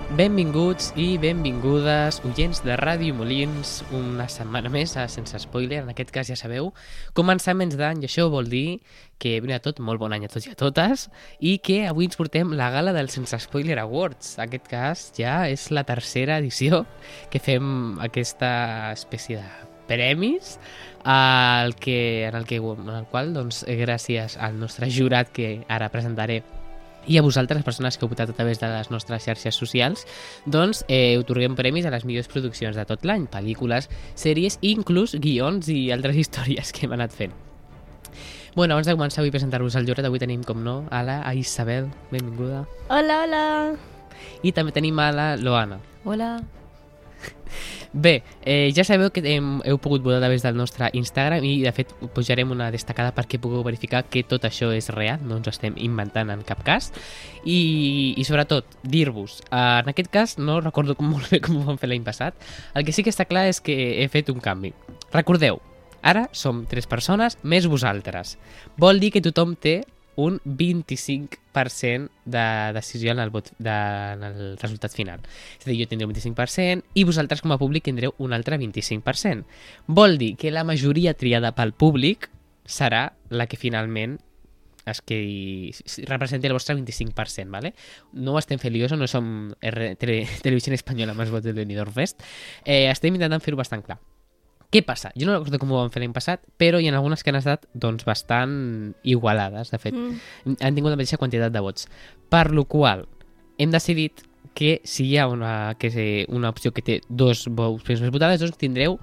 Benvinguts i benvingudes, oients de Ràdio Molins, una setmana més a Sense Spoiler, en aquest cas ja sabeu, començaments d'any, i això vol dir que primer de tot, molt bon any a tots i a totes, i que avui ens portem la gala del Sense Spoiler Awards. En aquest cas ja és la tercera edició que fem aquesta espècie de premis, en el qual, doncs, gràcies al nostre jurat que ara presentaré i a vosaltres, persones que heu votat a través de les nostres xarxes socials, doncs otorguem premis a les millors produccions de tot l'any, pel·lícules, sèries, inclús guions i altres històries que hem anat fent. Bueno, abans de començar vull presentar-vos el jurat. Avui tenim, com no, a la Isabel, benvinguda. Hola, hola. I també tenim a la Loana. Hola. Bé, ja sabeu que heu pogut votar a través del nostre Instagram i de fet pujarem una destacada perquè pugueu verificar que tot això és real, no ens estem inventant en cap cas, i sobretot dir-vos, en aquest cas no recordo molt bé com ho vam fer l'any passat. El que sí que està clar és que he fet un canvi. Recordeu, ara som 3 persones més vosaltres. Vol dir que tothom té un 25% de decisió en el resultat final. És a dir, jo tindré un 25% i vosaltres com a públic tindreu un altre 25%. Vol dir que la majoria triada pel públic serà la que finalment representi el vostre 25%, ¿vale? No ho estem fent lioso, no som Televisió Espanyola amb els vots del Benidorm Fest. Estem intentant fer-ho bastant clar. Què passa? Jo no recordo com ho vam fer l'any passat, però hi ha algunes que han estat doncs, bastant igualades, de fet. Han tingut la mateixa quantitat de vots. Per lo qual, hem decidit que si hi ha una opció que té 2 vots més votades, doncs tindreu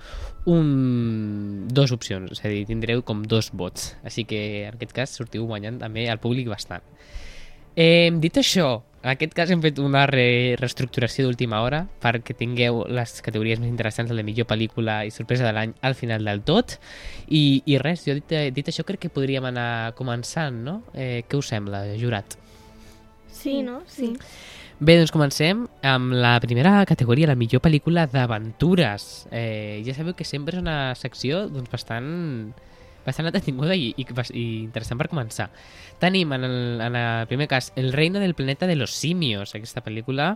2 opcions, és a dir, tindreu com 2 vots. Així que en aquest cas sortiu guanyant també al públic bastant. Dit això, en aquest cas hem fet una reestructuració d'última hora perquè tingueu les categories més interessants, la de millor pel·lícula i sorpresa de l'any al final del tot. I res, jo dit això crec que podríem anar començant, no? Què us sembla, jurat? Sí, no? Sí. Bé, doncs comencem amb la primera categoria, la millor pel·lícula d'aventures. Ja sabeu que sempre és una secció doncs, bastant entretinguda i interessant per començar. Tenim en el primer cas El reino del planeta de los simios. Aquesta pel·lícula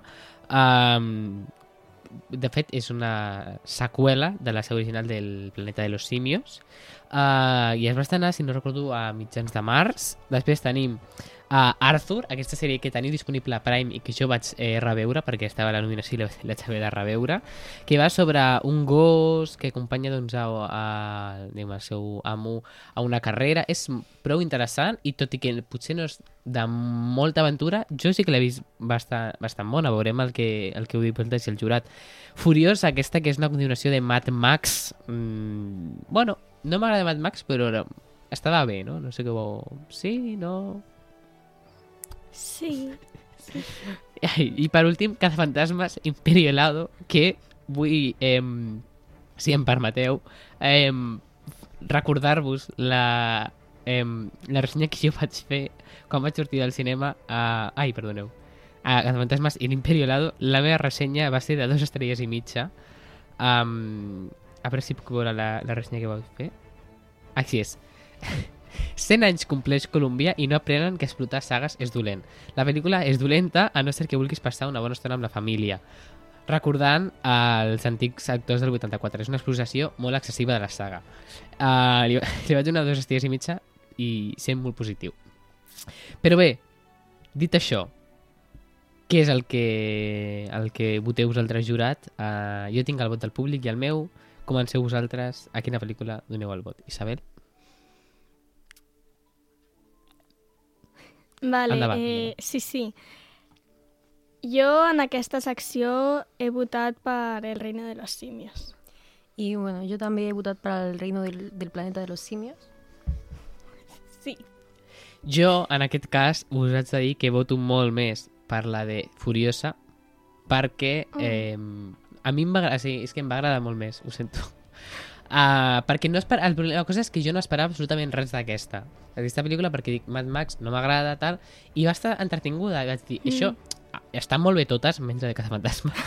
de fet és una seqüela de la sèrie original del planeta de los simios i es va estrenar, si no recordo, a mitjans de març. Després tenim Arthur, aquesta sèrie que teniu disponible a Prime i que jo vaig reveure perquè estava a la nominació i l'haig haver de reveure, que va sobre un gos que acompanya doncs, el seu amo a una carrera. És prou interessant i tot i que potser no és de molta aventura, jo sí que l'he vist bastant bona. Veurem el que ho diu el jurat. Furiosa, aquesta que és una continuació de Mad Max. Bueno, no m'agrada Mad Max, però estava bé, no? No sé què vol... Sí? No... Sí. I per últim, Cazafantasmes Imperio Helado, que vull, si em permeteu, recordar-vos la ressenya que jo vaig fer quan vaig sortir del cinema a Cazafantasmes i l'Imperio Helado. La meva ressenya va ser de 2 estrelles i mitja. A veure si puc veure la ressenya que vaig fer. Així és. 100 anys compleix Colòmbia i no aprenen que explotar sagues és dolent. La pel·lícula és dolenta a no ser que vulguis passar una bona estona amb la família. Recordant els antics actors del 84. És una explotació molt excessiva de la saga. Li vaig donar 2 estrelles i mitja i sent molt positiu. Però bé, dit això, què és el que voteu vosaltres, jurat? Jo tinc el vot del públic i el meu. Comenceu vosaltres. A quina pel·lícula doneu el vot? Isabel? Vale, Endavant. sí. Jo en aquesta secció he votat per El reino de los simios. Y bueno, yo también he votado para el reino del planeta de los simios. Sí. Jo, en aquest cas, us haig de dir que voto molt més per la de Furiosa perquè a mi és que em va agradar molt més, ho sento. Perquè la cosa és que jo no esperava absolutament res d'aquesta pel·lícula, perquè dic, Mad Max no m'agrada tal, i va estar entretinguda. Vaig dir, això estan molt bé totes, menys la de Cazafantasmes.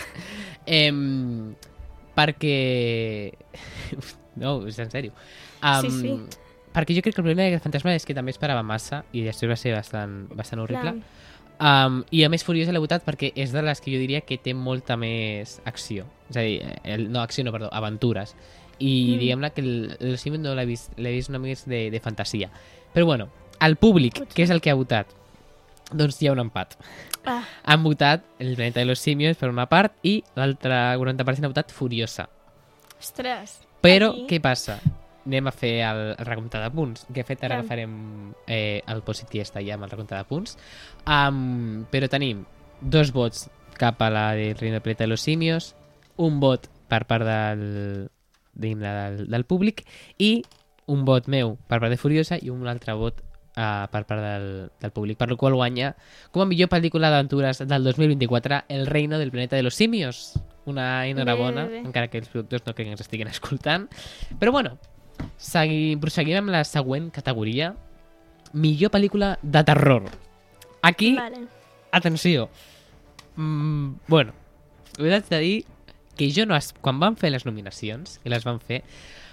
Perquè no, és en sèrio. Sí. Perquè jo crec que el problema de Cazafantasmes és que també esperava massa i després va ser bastant horrible. I a més Furiosa l'he votat perquè és de les que jo diria que té molta més acció. És a dir, aventures. I diguem-ne que el Simios no l'he vist una mica més de fantasia. Però bueno, el públic, què és el que ha votat? Doncs hi ha un empat. Han votat El planeta de los simios per una part i l'altre 40% ha votat Furiosa. Ostres. Però aquí- què passa? Anem a fer el recompte de punts. Que de fet ara Clar. farem el posit i ja està ja amb el recompte de punts. Però tenim 2 vots cap a la del Reino del planeta de los simios, un vot per part del públic i un vot meu per part de Furiosa i un altre vot per part del públic, per la qual guanya com a millor pel·lícula d'aventures del 2024 El Reino del planeta de los simios. Una enhorabona, Bé. encara que els productors no crec que ens estiguin escoltant. Però bueno, proseguim amb la següent categoria. Millor pel·lícula de terror. Aquí, Vale. atenció. Bueno, us haig de dir que jo no... Quan van fer les nominacions, i les van fer,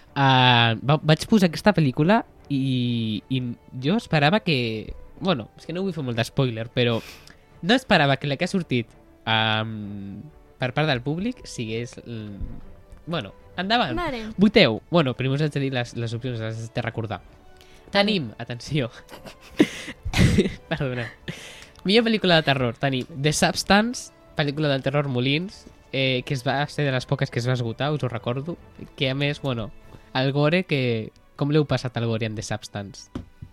vaig posar aquesta pel·lícula i jo esperava que... Bueno, és que no vull fer molt de spoiler, però no esperava que la que ha sortit per part del públic sigués... Bueno, endavant. Vale. Voteu. Bueno, primer us haig de dir les opcions, les haig de recordar. Tenim, atenció. Perdona. Millor pel·lícula de terror. Tenim The Substance, pel·lícula del terror Molins, que va ser de les poques que es va esgotar, us ho recordo. Que a més, bueno, el gore que... Com l'heu passat al gore en The Substance?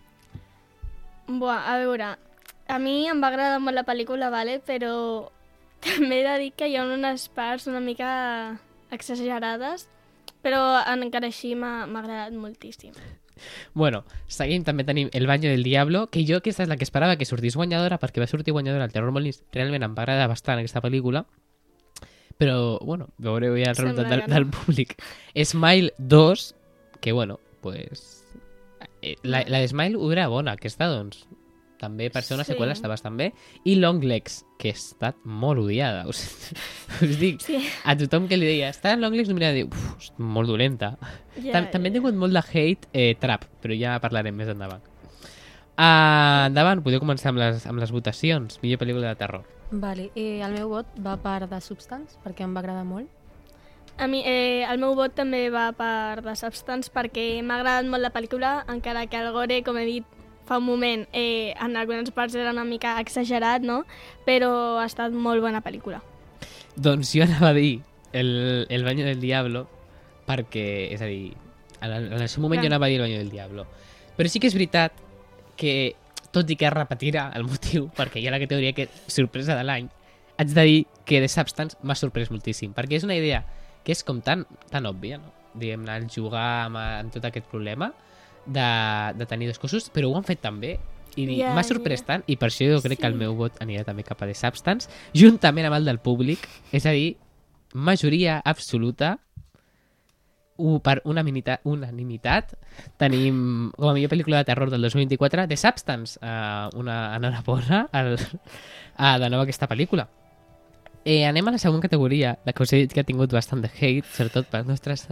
Buah, a veure, a mi em va agradar molt la pel·lícula, vale? Però també he de dir que hi ha unes parts una mica exagerades, però encara així m'ha agradat moltíssim. Bueno, seguim, també tenim El baño del diablo, que jo aquesta és la que esperava que sortís guanyadora, perquè va sortir guanyadora el Terror Molins. Realment em va agradar bastant aquesta pel·lícula, però, bueno, veureu ja el Sembla resultat que no. del públic. Smile 2, que, bueno, pues... La de Smile era bona, aquesta, doncs. També per ser una Sí. seqüela està bastant bé. I Long Legs, que ha estat molt odiada. Us dic, Sí, a tothom que li deia, està en Long Legs nominada, diu, és molt dolenta. També he tingut molt de hate trap, però ja parlarem més endavant. Endavant, podeu començar amb les votacions. Millor pel·lícula de terror. Vale, el meu vot va per The Substance, perquè em va agradar molt. a mi el meu vot també va per The Substance perquè m'ha agradat molt la pel·lícula, encara que el gore, com he dit fa un moment, en algunes parts era una mica exagerat, no? Però ha estat molt bona pel·lícula. Doncs jo anava a dir el baño del diablo perquè, és a dir, en el seu moment Clar. jo anava a dir el baño del diablo. Però sí que és veritat que, tot i que es repetirà el motiu, perquè hi ha la categoria que sorpresa de l'any, haig de dir que The Substance m'ha sorprès moltíssim, perquè és una idea que és com tan òbvia, no? Diguem-ne, el jugar amb tot aquest problema de tenir dos cossos, però ho han fet tan bé i Ja, m'ha sorprès ja. tant, i per això jo crec que el Sí. meu vot anirà també cap a The Substance, juntament amb el del públic, és a dir, majoria absoluta, per unanimitat, tenim com a millor pel·lícula de terror del 2024 The Substance, una enhorabona de nou aquesta pel·lícula. Anem a la següent categoria, la que us he dit que ha tingut bastant de hate, sobretot pel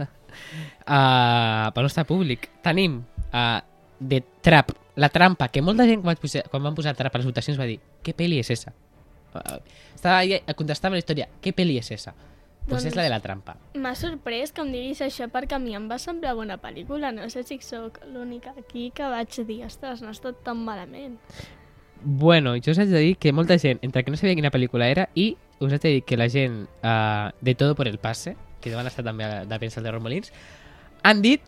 nostre públic. Tenim The Trap, La Trampa, que molta gent quan van posar Trap a les votacions va dir, què pel·li és esa? Estava ahí contestant la història, què pel·li és esa? Pues Doncs- és la de La Trampa. M'ha sorprès que em diguis això perquè a mi em va semblar bona pel·lícula. No sé si sóc l'única aquí que vaig dir, ostres, no ha estat tan malament. Bueno, jo us haig de dir que molta gent, entre que no sabia quina pel·lícula era, i us haig de dir que la gent de Todo por el Pase, que van estar també de premsa de Romolins, han dit...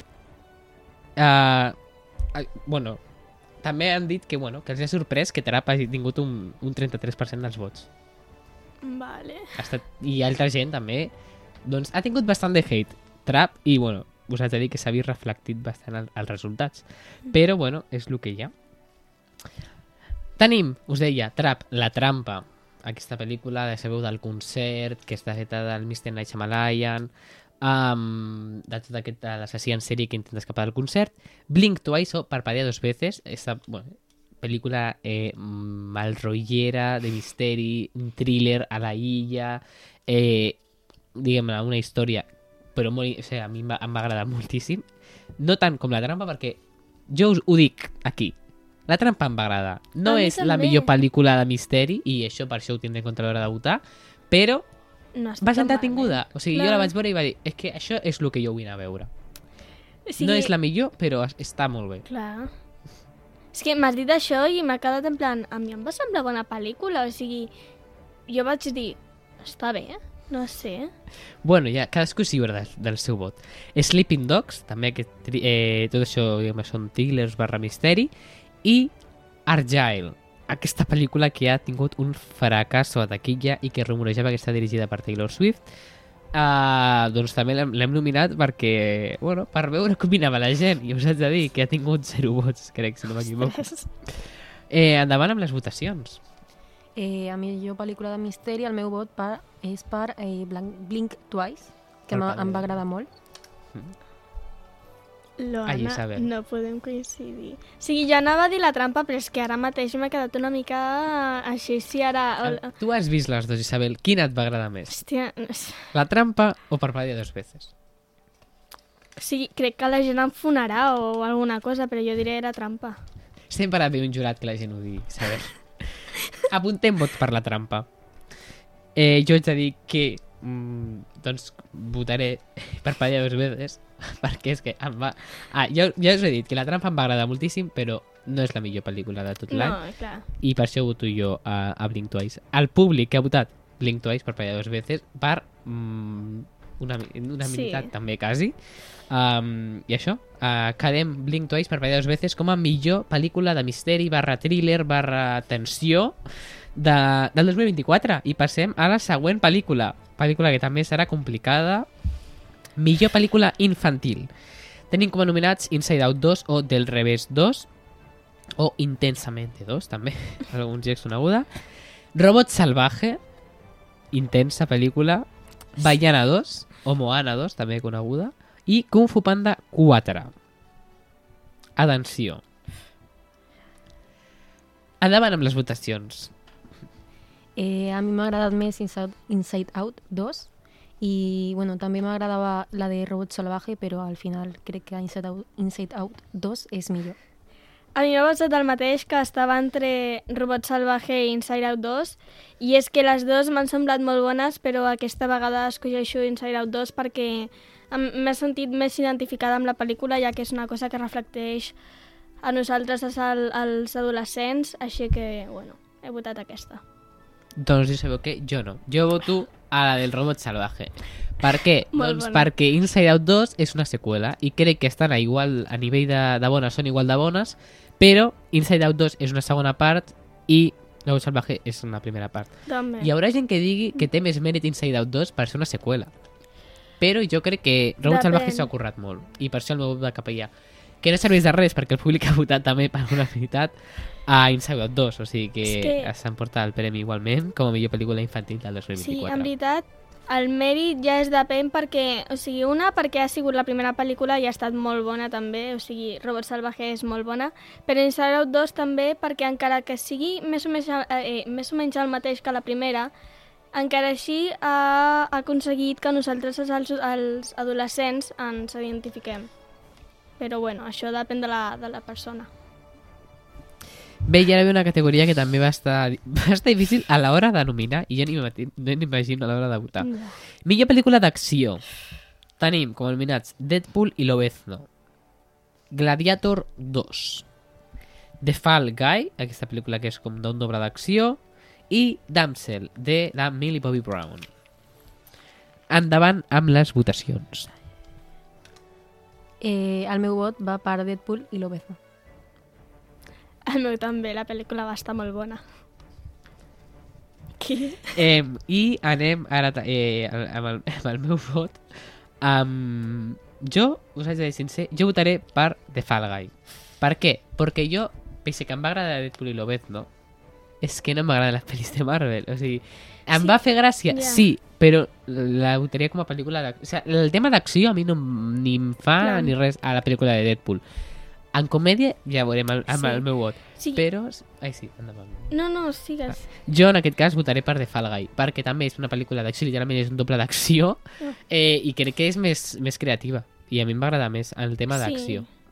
bueno, també han dit que, bueno, que els ha sorprès que Trap hagi tingut un 33% dels vots. Vale. I altra gent també, doncs ha tingut bastant de hate Trap i, bueno, us haig de dir que s'ha vist reflectit bastant als resultats. Però, bueno, és el que hi ha. Tenim, us deia, Trap, La Trampa, aquesta pel·lícula de sabeu del concert que està feta del Mr. Night Shyamalan, de tot aquest l'assassí en sèrie que intenta escapar del concert. Blink Twice o Parpadea dos veces, esta pel·lícula malrotllera, de misteri, un thriller a la illa, diguem-ne, una història, però molt, o sigui, a mi em va agradar moltíssim. No tant com La Trampa, perquè jo us ho dic aquí, La trampa em va agradar. No A mi és la també. millor pel·lícula de misteri, i això per això ho tindré en compte a l'hora de votar, però No està va ser tan entretinguda. O sigui, jo Clar. la vaig veure i va dir, és que això és el que jo vull anar a veure. O sigui, No és la millor, però està molt bé. Clar. És que m'has dit això i m'ha quedat en plan... A mi em va semblar bona pel·lícula, o sigui... Jo vaig dir... Està bé, no sé. Bueno, ja, cadascú és lliure del seu vot. Sleeping Dogs, també que tot això diguem, són thrillers barra misteri, i Argyle, aquesta pel·lícula que ha tingut un fracàs a taquilla i que rumorejava que està dirigida per Taylor Swift. Doncs també l'hem nominat perquè, bueno, per veure com opinava la gent, i us haig de dir que ha tingut 0 vots, crec, si no m'equivoco. Endavant amb les votacions. A millor pel·lícula de misteri, el meu vot és per Blink Twice, que Per em Padre. va agradar molt. Ai, Loana, Isabel. no podem coincidir. O sigui, jo anava a dir la trampa, però és que ara mateix m'ha quedat una mica així, si ara... Tu has vist les dues, Isabel. Quina et va agradar més? Hòstia, no sé. La trampa o Parpadea 2 veces? O sigui, crec que la gent em fonarà o alguna cosa, però jo diré era trampa. Sempre ha un jurat que la gent ho digui, Isabel. Apuntem vot per la trampa. Jo haig de dir que doncs votaré Parpadea 2 veces, perquè és que em va... ja us he dit que la trampa em va agradar moltíssim, però no és la millor pel·lícula de tot l'any, No, clar. i per això voto jo a Blink Twice. El públic que ha votat Blink Twice Parpadea 2 veces per una Sí. militat també quasi. I això, quedem Blink Twice Parpadea 2 veces com a millor pel·lícula de misteri barra thriller barra tensió del 2024, i passem a la següent pel·lícula que també serà complicada. Millor pel·lícula infantil. Tenim com a nominats Inside Out 2 o Del Revés 2 o Intensamente 2 també, alguns llocs coneguda. Robot Salvaje, intensa pel·lícula. Baiana 2 o Moana 2 també coneguda, i Kung Fu Panda 4. Atenció. Endavant amb les votacions. A mi m'ha agradat més Inside Out 2 i bueno, també m'agradava la de Robot Salvaje, però al final crec que Inside Out 2 és millor. A mi m'ha passat el mateix, que estava entre Robot Salvaje i Inside Out 2, i és que les dues m'han semblat molt bones, però aquesta vegada escolleixo Inside Out 2 perquè m'he sentit més identificada amb la pel·lícula, ja que és una cosa que reflecteix a nosaltres, als adolescents, així que, bueno, he votat aquesta. Doncs ja sabeu què? Jo no. Jo voto a la del Robot Salvaje. Per què? Molt Doncs bona. perquè Inside Out 2 és una seqüela i crec que estan a nivell de bones, són igual de bones, però Inside Out 2 és una segona part i Robot Salvaje és una primera part. També. Hi haurà gent que digui que té més mèrit Inside Out 2 per ser una seqüela. Però jo crec que Robot Depèn. Salvaje s'ha currat molt, i per això el meu vot va cap allà. Que no serveix de res, perquè el públic ha votat també per unanimitat a Inside Out 2, o sigui que És que- s'emporta el premi igualment com a millor pel·lícula infantil del Sí, 2024. en veritat, el mèrit ja es depèn perquè, o sigui, una, perquè ha sigut la primera pel·lícula i ha estat molt bona també, o sigui, Robot Salvaje és molt bona, però Inside Out 2 també perquè encara que sigui més o menys el mateix que la primera, encara així ha aconseguit que nosaltres, els adolescents, ens identifiquem. Però bueno, això depèn de la persona. Bé, i ara ve una categoria que també va estar difícil a l'hora de nominar, i jo no m'imagino a l'hora de votar. Millor pel·lícula d'acció. Tenim com a nominats Deadpool i Lobezno, Gladiator 2, The Fall Guy, aquesta pel·lícula que és com d'un doble d'acció, i Damsel, de la Millie Bobby Brown. Endavant amb les votacions. El meu vot va per Deadpool i Lobezno. El meu també, la pel·lícula va estar molt bona. Qui? I anem ara amb el meu vot. Jo, us haig de dir sincer, jo votaré per The Fall Guy. Per què? Perquè jo, pese que em va agradar Deadpool i Lobezno, és que no m'agraden les pel·lis de Marvel. O sigui, em va fer gràcia, ja. sí, però la votaria com a pel·lícula d'acció. O sigui, el tema d'acció a mi no ni em fa Clar. ni res a la pel·lícula de Deadpool. En comèdia ja veurem amb Sí. el meu vot. Sí. Però... Ai, sí, endavant. No, sigues. Jo en aquest cas votaré per The Fall Guy, perquè també és una pel·lícula d'acció, literalment és un doble d'acció, i crec que és més creativa, i a mi em va agradar més el tema d'acció.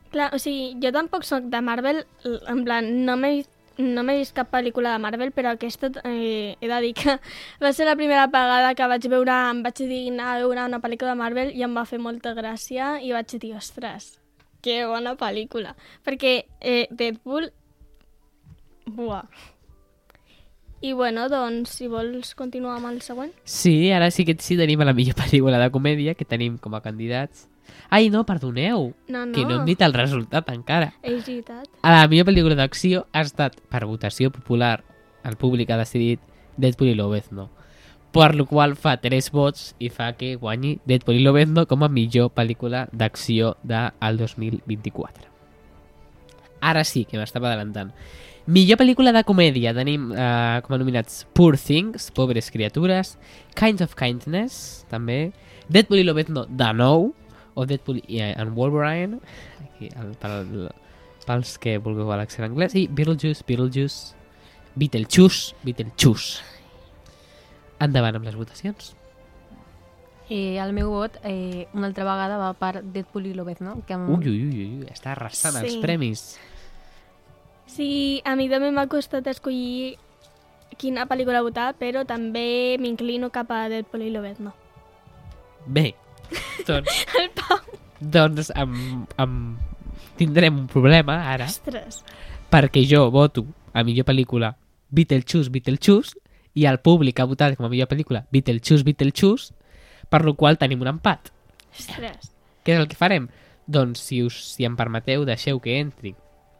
Clar, o sigui, jo tampoc sóc de Marvel, en plan, no m'he vist cap pel·lícula de Marvel, però aquesta he de dir que va ser la primera vegada que em vaig dignar a veure una pel·lícula de Marvel i em va fer molta gràcia i vaig dir, ostres, que bona pel·lícula. Perquè Deadpool... Buah. I bueno, doncs, si vols continuar amb el següent. Sí, ara sí que sí tenim la millor pel·lícula de comèdia, que tenim com a candidats. Ai, no, perdoneu, No. que no hem dit el resultat encara. És veritat. A la millor pel·lícula d'acció ha estat, per votació popular, el públic ha decidit Deadpool i Lobezno. Per lo qual fa 3 vots i fa que guanyi Deadpool i Lobezno com a millor pel·lícula d'acció del 2024. Ara sí, que m'estava adelantant. Millor pel·lícula de comèdia tenim com a nominats Poor Things, Pobres Criatures, Kinds of Kindness, també, Deadpool i Lobezno de nou, o Deadpool and Wolverine, aquí, pels que vulgueu a l'accent anglès, i Beetlejuice, Beetlejuice. Endavant amb les votacions. El meu vot, una altra vegada, va per Deadpool i Lobezno. Que Ui, està arrasant els Sí. premis. Sí, a mi també m'ha costat escollir quina pel·lícula votar, però també m'inclino cap a Deadpool i Lobezno. Bé, doncs, El Pau. doncs tindrem un problema ara, Ostres. perquè jo voto a millor pel·lícula Beetlejuice, i el públic ha votat com a millor pel·lícula Beetlejuice, per lo qual tenim un empat. Ostres. Què és el que farem? Doncs, si em permeteu, deixeu que entri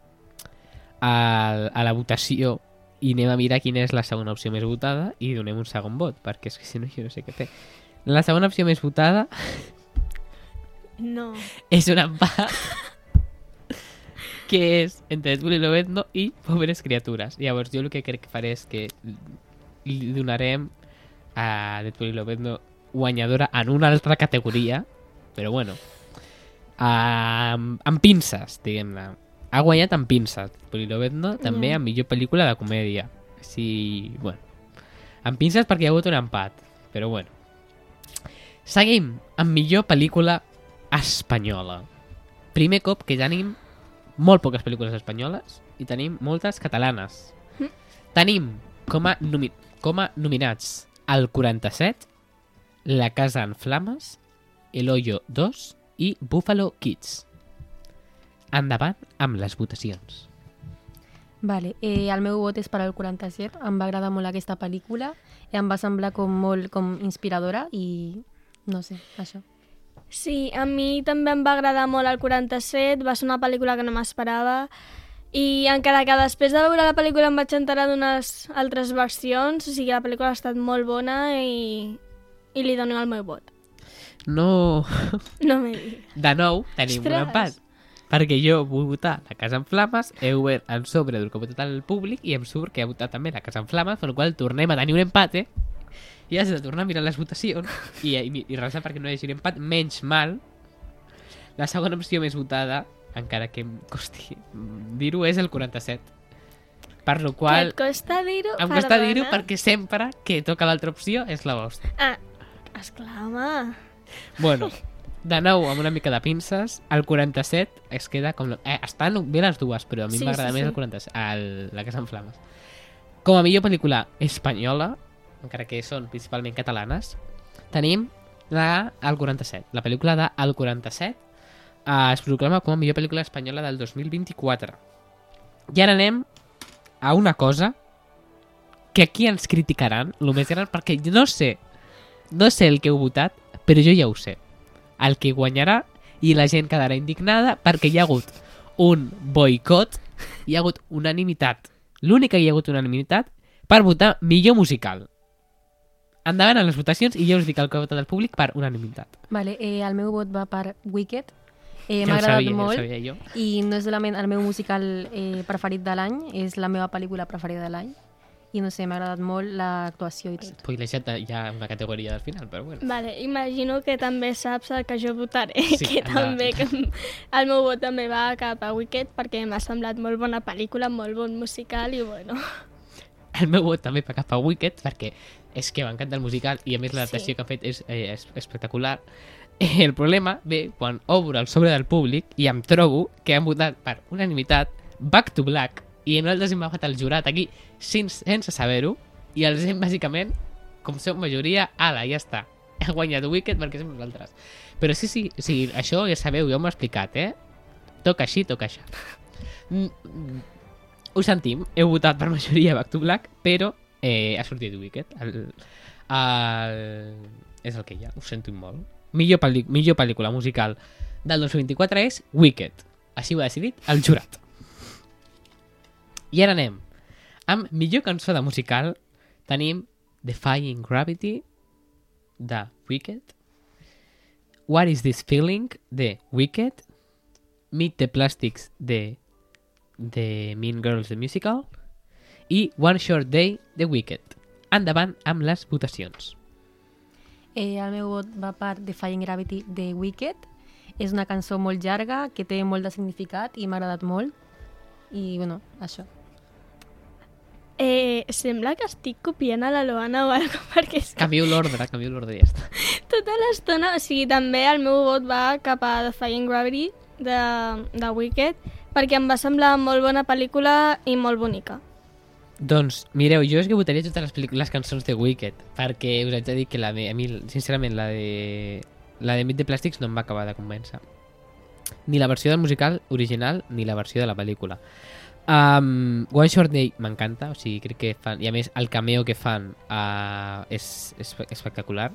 a la votació i anem a mirar quina és la segona opció més votada i donem un segon vot, perquè és que si no jo no sé què té. La segona opció més votada No. és un empat que és entre Deadpool i Lobezno i Pobres Criatures. Llavors jo el que crec que faré és que li donarem a Deadpool i Lobezno guanyadora en una altra categoria, però bueno, amb pinces, diguem-ne. Ha guanyat amb pinces Deadpool i Lobezno, també amb millor pel·lícula de comèdia. Sí, bueno, amb pinces perquè hi ha hagut un empat, però bueno. Seguim amb millor pel·lícula espanyola. Primer cop que tenim molt poques pel·lícules espanyoles i tenim moltes catalanes. Tenim com a nominats el 47, La casa en flames, El hoyo 2 i Buffalo Kids. Endavant amb les votacions. Vale, el meu vot és per al 47. Em va agradar molt aquesta pel·lícula. Em va semblar molt inspiradora i no sé, això. Sí, a mi també em va agradar molt el 47, va ser una pel·lícula que no m'esperava i encara que després de veure la pel·lícula em vaig enterar d'unes altres versions, o sigui, la pel·lícula ha estat molt bona i li dono el meu vot. No, No m'he dit. de nou tenim un Ostres. empat. Perquè jo vull votar La casa en flames, he obert en sobre del que ha votat el públic i em surt que ha votat també La casa en flames, per la qual tornem a tenir un empate i has de tornar a mirar les votacions i resar perquè no hi hagi un empat. Menys mal, la segona opció més votada, encara que em costi dir-ho, és el 47. Per la Que qual et costa dir-ho? em costa Perdona? dir-ho perquè sempre que toca l'altra opció és la vostra. Ah, esclar, home. Bueno, de nou, amb una mica de pinces, el 47 es queda com... estan bé les dues, però a mi Sí, m'agrada sí, més sí. el 47, La casa en flames. Com a millor pel·lícula espanyola, encara que són principalment catalanes, tenim el 47. La pel·lícula de El 47 es proclama com a millor pel·lícula espanyola del 2024. I ara anem a una cosa que aquí ens criticaran, el més gran, perquè no sé el que heu votat, però jo ja ho sé. El que guanyarà i la gent quedarà indignada perquè hi ha hagut un boicot, hi ha hagut unanimitat. L'únic que hi ha hagut unanimitat per votar millor musical. Endavant a les votacions i ja us dic el que ha votat el públic per unanimitat. Vale, el meu vot va per Wicked. Ja M'ha ho agradat sabia, molt ja ho sabia jo. i no és solament el meu musical preferit de l'any, és la meva pel·lícula preferida de l'any. I no sé, m'ha agradat molt l'actuació i tot. Spoilejat ja una categoria del final, però bueno. Vale, imagino que també saps el que jo votaré, Sí, que endavant. també que el meu vot també va cap a Wicked perquè m'ha semblat molt bona pel·lícula, molt bon musical i bueno. El meu vot també va cap a Wicked, perquè és que m'encanta el musical i a més l'adaptació Sí. que han fet és espectacular. El problema ve quan obro el sobre del públic i em trobo que han votat per unanimitat Back to Black i nosaltres hem agafat el jurat aquí sense saber-ho i els hem bàsicament, com som majoria, ala, ja està. Hem guanyat Wicked perquè som nosaltres. Però sí, o sigui, això ja sabeu, ja m'ho he explicat, Toca així, toca això. Ho sentim, heu votat per majoria Back to Black, però ha sortit Wicked. És el que hi ha, ho sento molt. Millor pel·lícula musical del 2024 és Wicked. Així ho ha decidit el jurat. I ara anem. Amb millor cançó de musical tenim Defying Gravity de Wicked, What is this feeling de Wicked, Meet the Plastics de Mean Girls the Musical i One Short Day de Wicked. Endavant amb les votacions. El meu vot va per Defying Gravity de Wicked. És una cançó molt llarga, que té molt de significat i m'ha agradat molt. I, bueno, això. Sembla que estic copiant a la Loana o alguna cosa, perquè és que Canvio l'ordre i ja està. tota l'estona... O sigui, també el meu vot va cap a Defying Gravity de Wicked, perquè em va semblar molt bona pel·lícula i molt bonica. Doncs, mireu, jo és que votaria totes les cançons de Wicked, perquè us haig de dir que a mi, sincerament, la de Meet the Plastics no em va acabar de convèncer. Ni la versió del musical original, ni la versió de la pel·lícula. One Short Day m'encanta, o sigui, crec que fan... I a més, el cameo que fan és espectacular.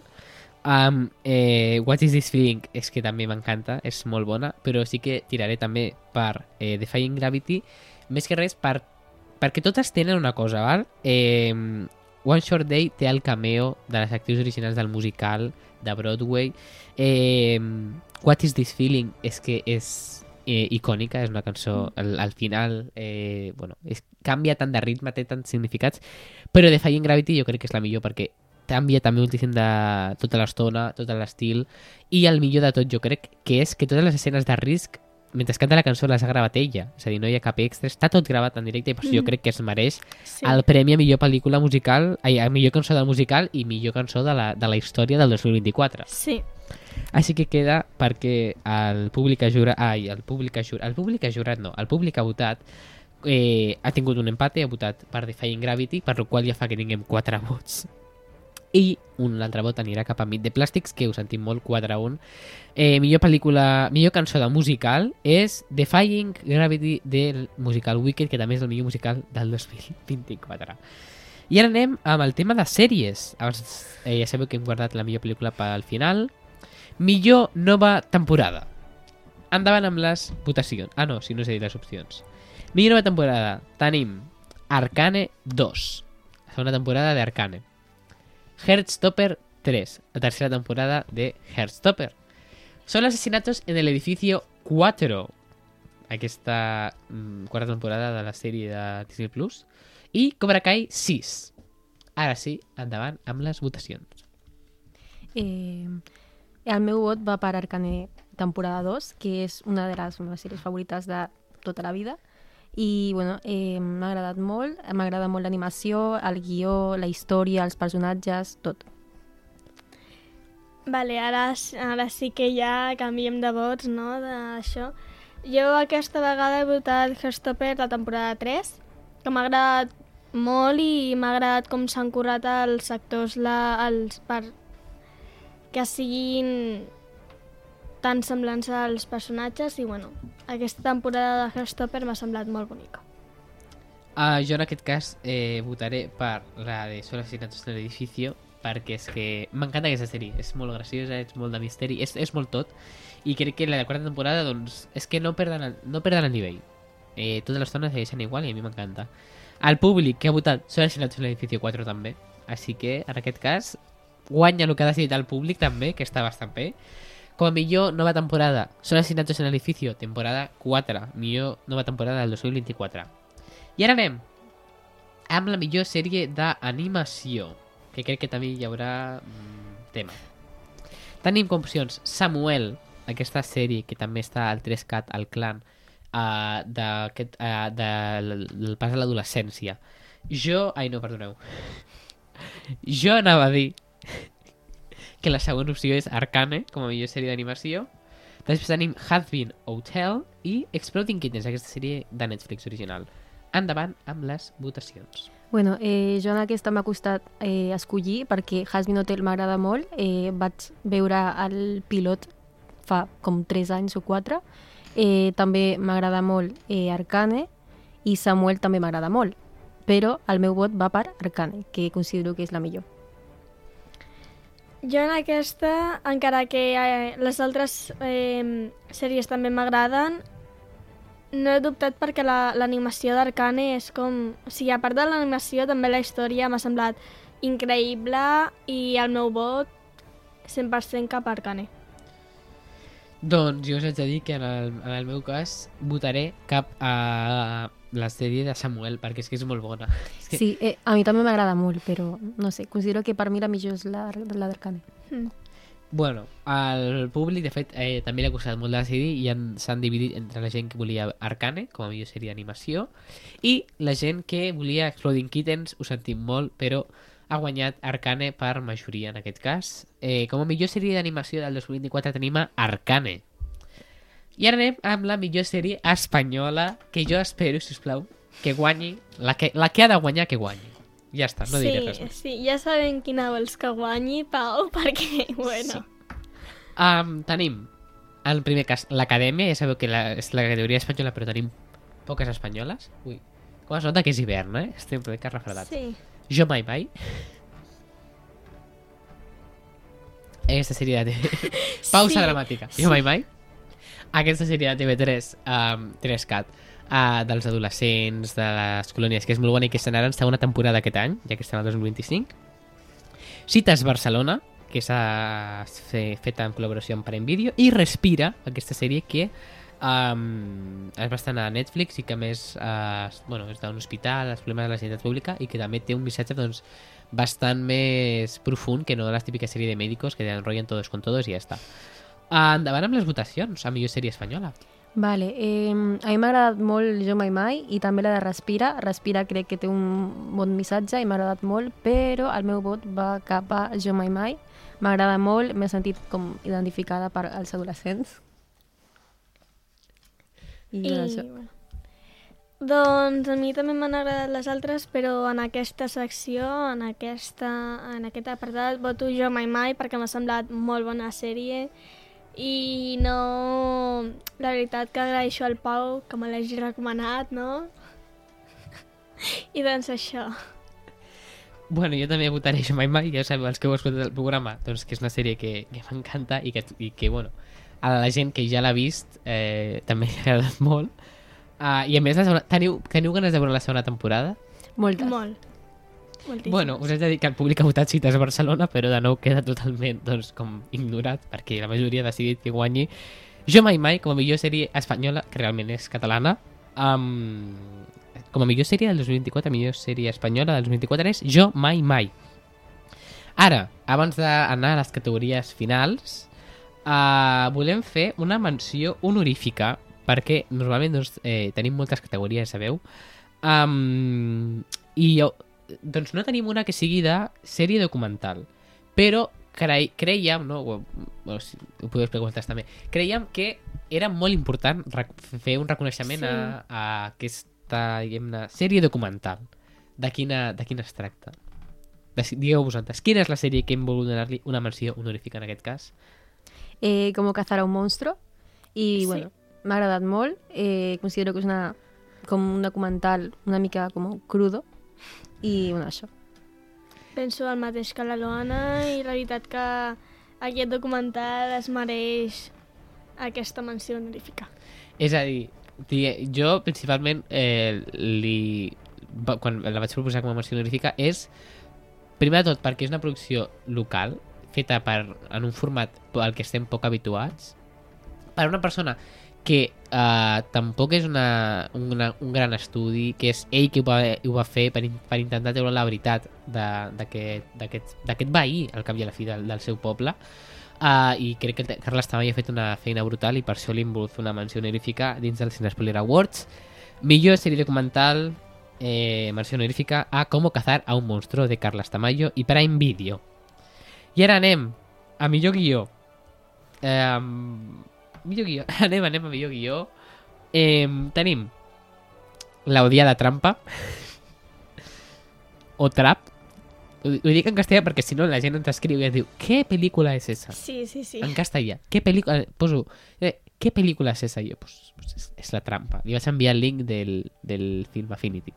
What is this feeling? És que també m'encanta, és molt bona, però sí que tiraré també per Defying Gravity, més que res perquè totes tenen una cosa, val? One Short Day té el cameo de les actrius originals del musical de Broadway. What is this feeling? És que és icònica, és una cançó al final, bueno, canvia tant de ritme, té tants significats, però Defying Gravity jo crec que és la millor perquè canvia també moltíssim de tota l'estona, tot l'estil, i el millor de tot jo crec que és que totes les escenes de risc mentre canta la cançó les ha gravat ella, és a dir, no hi ha cap extra, està tot gravat en directe i per això jo crec que es mereix Sí. el premi a millor pel·lícula musical, a millor cançó del musical i millor cançó de la història del 2024. Sí. Així que queda perquè el públic ha jurat, el públic ha votat, ha tingut un empate, ha votat per Defying Gravity, per la qual ja fa que tinguem 4 vots. I un altre vot anirà cap a Meet the Plastics, que ho sentim molt, 4-1. Millor cançó de musical és Defying Gravity del musical Wicked, que també és el millor musical del 2024. I ara anem amb el tema de sèries. Abans, ja sabeu que hem guardat la millor pel·lícula pel final. Millor nova temporada. Endavant amb les votacions. No, si no sé dir les opcions. Millor nova temporada. Tenim Arcane 2. La segona temporada de Arcane. Heartstopper 3. La tercera temporada de Heartstopper. Son asesinatos en el edificio 4. Aquesta quarta temporada de la sèrie de Disney Plus. I Cobra Kai 6. Ara sí, endavant amb les votacions. El meu vot va per Arcane temporada 2, que és una de les meves sèries favorites de tota la vida. I bueno, m'ha agradat molt, m'agrada molt l'animació, el guió, la història, els personatges, tot. Vale, ara sí que ja canviem de vots, no?, d'això. Jo aquesta vegada he votat Heartstopper la temporada 3, que m'ha agradat molt i m'ha agradat com s'han currat els actors per que siguin tan semblants als personatges i, bueno, aquesta temporada de Heartstopper m'ha semblat molt bonica. Jo en aquest cas votaré per la de Solo asesinatos en el edificio, perquè és que m'encanta aquesta sèrie, és molt graciosa, és molt de misteri, és molt tot, i crec que la de quarta temporada doncs, és que no perden el nivell. Tota l'estona segueixen igual i a mi m'encanta. El públic que ha votat Solo asesinatos en el edificio 4 també, així que en aquest cas guanya el que ha decidit el públic també, que està bastant bé. Com a millor nova temporada, Solo asesinatos en el edificio, temporada 4, millor nova temporada del 2024. I ara anem amb la millor sèrie d'animació, que crec que també hi haurà tema. Tenim com opcions Samuel, aquesta sèrie que també està al 3CAT, al clan, del pas a l'adolescència. Ai, no, perdoneu. Jo anava a dir que la següent opció és Arcane, com a millor sèrie d'animació. Després tenim Hazbin Hotel i Exploding Kittens, aquesta sèrie de Netflix original. Endavant amb les votacions. Bueno, jo en aquesta m'ha costat escollir perquè Hazbin Hotel m'agrada molt. Vaig veure el pilot fa com 3 anys o 4. També m'agrada molt Arcane i Samuel també m'agrada molt. Però el meu vot va per Arcane, que considero que és la millor. Jo en aquesta, encara que les altres sèries també m'agraden, no he dubtat perquè l'animació d'Arcane és com... O sigui, a part de l'animació, també la història m'ha semblat increïble i el meu vot 100% cap a Arcane. Doncs jo us haig de dir que en el meu cas votaré cap a la sèrie de Samuel, perquè és que és molt bona. És que... Sí, a mi també m'agrada molt, però no sé, considero que per mi la millor és la d'Arcane. Bueno, al públic, de fet, també li ha costat molt de decidir i s'han dividit entre la gent que volia Arcane, com a millor sèrie d'animació, i la gent que volia Exploding Kittens, ho sentim molt, però ha guanyat Arcane per majoria en aquest cas. Com a millor sèrie d'animació del 2024 tenim a Arcane. I ara anem amb la millor sèrie espanyola, que jo espero, sisplau, que guanyi, la que ha de guanyar, que guanyi. Ja està, no diré res més. Sí, ja sabem quina vols que guanyi, Pau, perquè, bueno... Sí. Tenim, en el primer cas, l'Acadèmia, ja sabeu que és la categoria espanyola, però tenim poques espanyoles. Ui, com es nota que és hivern, Estem una mica refredats. Sí. Jo mai mai. Aquesta sèrie de TV... Pausa Sí. dramàtica. Jo mai mai. Aquesta sèrie de TV3, 3CAT, dels adolescents, de les colònies, que és molt bona i que estan ara en segona temporada aquest any, ja que estem al 2025. Cites Barcelona, que s'ha fet en col·laboració amb Prime Video, i Respira, aquesta sèrie que és bastant a Netflix i que a més és d'un hospital, els problemes de la sanitat pública, i que també té un missatge bastant més profund que no de les típiques sèries de mèdicos que enrotllen todos con todos i ja està. Endavant amb les votacions a millor sèrie espanyola. Vale, a mi m'ha agradat molt Jo Mai Mai i també la de Respira. Respira crec que té un bon missatge i m'ha agradat molt, però el meu vot va cap a Jo Mai Mai. M'agrada molt, m'he sentit com identificada per als adolescents. I això. Bueno. Doncs a mi també m'han agradat les altres, però en aquesta secció, en aquest apartat, voto Jo Mai Mai perquè m'ha semblat molt bona sèrie i no... La veritat que agraeixo al Pau que me l'hagi recomanat, no? I doncs això. Bueno, jo també votaré Jo Mai Mai, ja sabeu, els que heu escoltat el programa, doncs que és una sèrie que m'encanta i que, bueno, a la gent que ja l'ha vist també li ha agradat molt. I a més, teniu ganes de veure la segona temporada? Moltes. Molt. Moltíssim. Bueno, us haig de dir que el públic ha votat Cites a Barcelona, però de nou queda totalment com ignorat, perquè la majoria ha decidit que guanyi Jo Mai Mai com a millor sèrie espanyola, que realment és catalana. Com a millor sèrie del 2024, millor sèrie espanyola del 2024 és Jo Mai Mai. Ara, abans d'anar a les categories finals, volem fer una menció honorífica, perquè normalment tenim moltes categories, sabeu? I doncs no tenim una que sigui de sèrie documental, però creiem, no? Ho podeu explicar també, creiem que era molt important fer un reconeixement Sí. a aquesta, diguem-ne, sèrie documental. De quina es tracta? Digueu vosaltres, quina és la sèrie que hem volgut donar-li una menció honorífica en aquest cas? Como cazar a un monstruo i Sí. bueno, m'ha agradat molt. Considero que és com un documental una mica com crudo i bueno, això. Penso el mateix que la Loana i la veritat que aquest documental es mereix aquesta menció honorífica. És a dir, jo principalment quan la vaig proposar com a menció honorífica és, primer de tot, perquè és una producció local feta en un format al que estem poc habituats, per una persona que tampoc és un gran estudi, que és ell que ho va fer per intentar treure la veritat d'aquest veí al cap i a la fi del seu poble, i crec que Carles Tamayo ha fet una feina brutal i per això li hem volgut fer una menció honorífica dins dels Cinespoiler Awards. Millor sèrie documental, menció honorífica a Cómo cazar a un monstruo de Carles Tamayo i Prime Video. I ara anem a millor guió. Millor guió. Anem a millor guió. Tenim La odiada trampa o Trap. Ho dic en castellà perquè si no la gent ens escriu i ens diu ¿qué película es esa? Sí, sí, sí. En castellà. ¿Qué película? Poso, ¿qué película es esa? I jo, pues és La trampa. Li vaig enviar el link del film Affinity.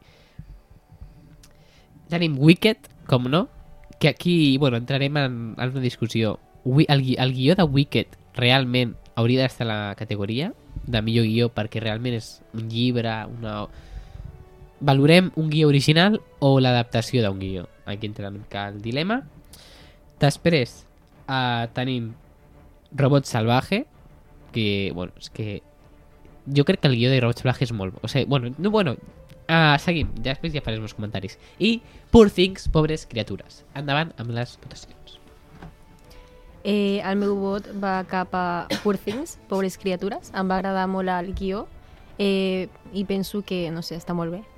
Tenim Wicked, com no, que aquí, bueno, entrarem en una discussió. El guió de Wicked realment hauria d'estar a la categoria de millor guió perquè realment és un llibre, valorem un guió original o l'adaptació d'un guió. Aquí entra una mica el dilema. Després tenim Robot Salvaje, que, bueno, és que jo crec que el guió de Robot Salvaje és molt... O sigui, seguim, després ja farem els comentaris. I Poor Things, pobres criatures. Endavant amb les votacions. El meu vot va cap a Poor Things, pobres criatures. Em va agradar molt el guió i penso que, no sé, està molt bé.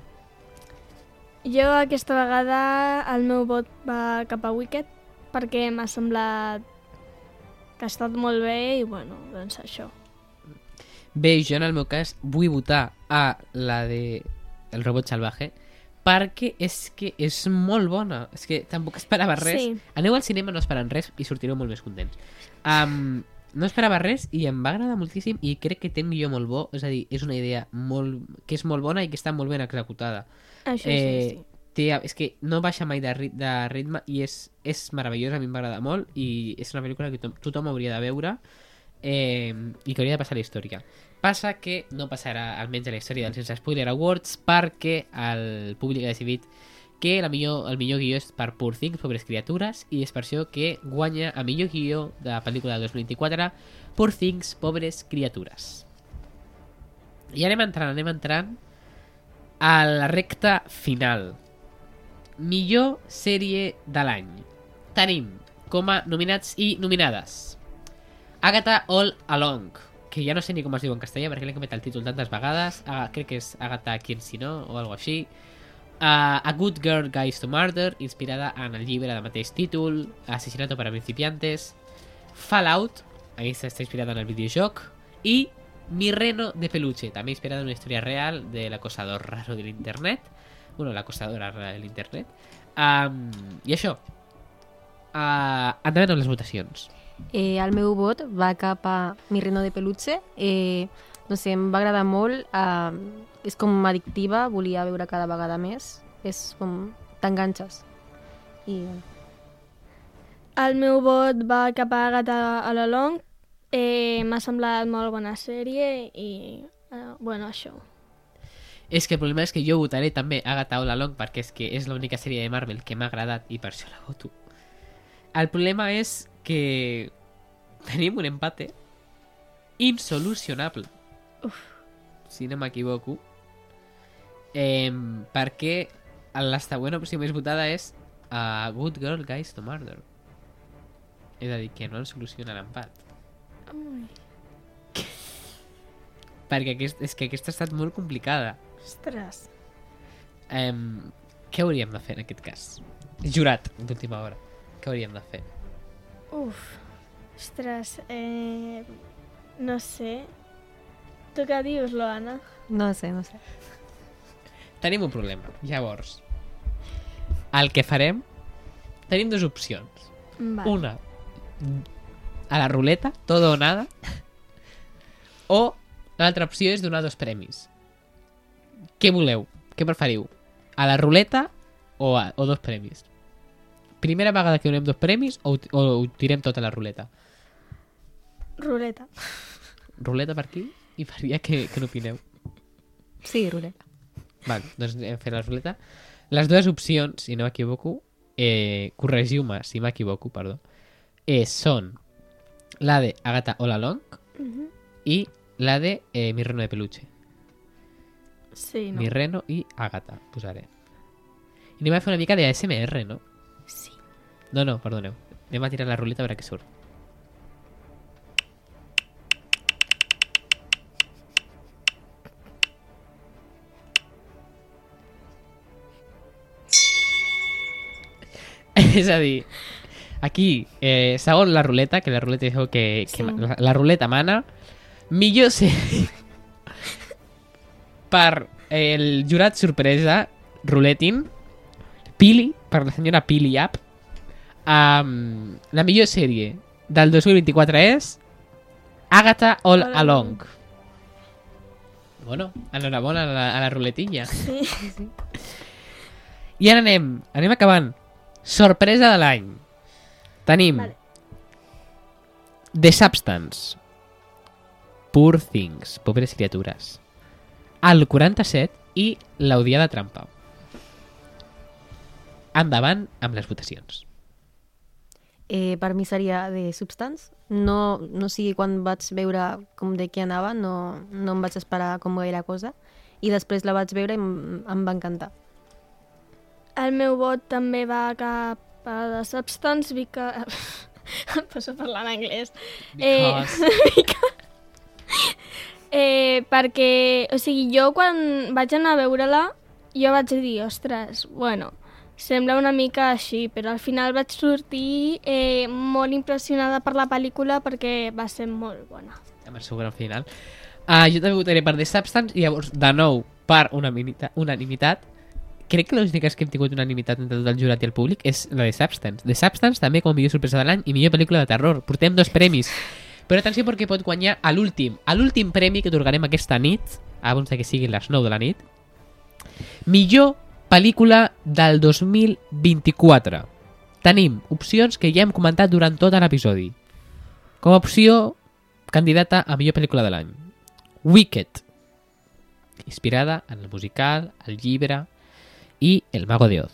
Jo aquesta vegada el meu vot va cap a Wicked perquè m'ha semblat que ha estat molt bé i bueno, doncs això. Bé, jo en el meu cas vull votar a la de El Robot Salvaje perquè és que és molt bona. És que tampoc esperava res. Sí. Aneu al cinema no esperant res i sortireu molt més contents. No esperava res i em va agradar moltíssim i crec que té un guió molt bo. És a dir, és una idea que és molt bona i que està molt ben executada. Això sí. És que no baixa mai de ritme i és meravellosa, a mi m'agrada molt i és una pel·lícula que tothom hauria de veure i que hauria de passar a la història. Passa que no passarà almenys a la història dels Sense Spoiler Awards perquè el públic ha decidit que el millor guió és per Poor Things, pobres criatures, i és per això que guanya a millor guió de la pel·lícula de 2024 Poor Things, pobres criatures. I anem entrant a la recta final. Millor sèrie de l'any. Tenim com a nominats i nominades Agatha All Along, que ja no sé ni com es diu en castellà perquè l'he canviat el títol tantes vegades. Crec que és Agatha Quien si no o algo així. A Good Girl Guides to Murder, inspirada en el llibre de mateix títol. Asesinato para principiantes. Fallout, aquesta està inspirada en el videojoc. I Mi reno de peluche, també inspirada en una història real de l'acosador raro de l'internet. Bueno, l'acosadora rara de l'internet. I això. Endavant amb les votacions. El meu vot va cap a Mi reno de peluche. No sé, em va agradar molt. És com addictiva, volia veure cada vegada més. És com... t'enganxes. I... El meu vot va cap a Agatha All Along. M'ha semblat molt bona sèrie i, bueno, això. És que el problema és que jo votaré també Agatha All Along perquè és que és l'única sèrie de Marvel que m'ha agradat i per això la voto. El problema és que tenim un empate insolucionable. Si no m'equivoco. Perquè la següent opció més votada és Good Girl Guides to Murder. És a dir, que no ens soluciona l'empat. Perquè és que aquesta ha estat molt complicada. Ostres. Què hauríem de fer en aquest cas? Jurat, d'última hora. Què hauríem de fer? Ostres, no sé. Tu què dius, Loana? No sé. Tenim un problema. Llavors, el que farem... Tenim dues opcions. Vale. Una, a la ruleta, todo o nada. O l'altra opció és donar 2 premis. Què voleu? Què preferiu? A la ruleta o 2 premis? Primera vegada que donem 2 premis o ho tirem tot a la ruleta? Ruleta. Ruleta per aquí i per allà que n'opineu? Sí, ruleta. Vale, doncs hem fet la ruleta. Les dues opcions, si no m'equivoco, corregiu-me si m'equivoco, perdó, són la de Agatha All Along i la de Mi reno de peluche. Sí, no? Mi reno i Agatha, posaré. I anem a fer una mica de ASMR, no? Sí. No, perdoneu. Anem a tirar la ruleta a veure què surt. És a dir, aquí, segons la ruleta, que la ruleta diu que Sí. la ruleta mana, millor sèrie per el jurat sorpresa, ruletin, Pili, per la senyora Pili App. La millor sèrie del 2024 és Agatha All All Along. Bueno, enhorabona a la ruletilla. Sí. I ara anem acabant. Sorpresa de l'any. Tenim Vale. The Substance, Poor Things, Pobres Criatures, el 47 i l'Odiada Trampa. Endavant amb les votacions. Per mi seria de Substance. No sigui quan vaig veure com de què anava, no em vaig esperar com gaire cosa. I després la vaig veure i em va encantar. El meu vot també va cap a The Substance, em poso a parlar en anglès. Perquè, o sigui, jo quan vaig anar a veure-la, jo vaig dir, ostres, bueno, sembla una mica així, però al final vaig sortir molt impressionada per la pel·lícula perquè va ser molt bona. Amb el seu gran final. Jo també votaré per The Substance i llavors, de nou, per unanimitat. Crec que les úniques que hem tingut unanimitat entre tot el jurat i el públic és la de Substance. The Substance també com a millor sorpresa de l'any i millor pel·lícula de terror. Portem 2 premis. Però atenció perquè pot guanyar a l'últim premi que atorgarem aquesta nit, abans que siguin les 9 de la nit. Millor pel·lícula del 2024. Tenim opcions que ja hem comentat durant tot l'episodi. Com a opció, candidata a millor pel·lícula de l'any. Wicked, inspirada en el musical, el llibre i El Mago de Oz.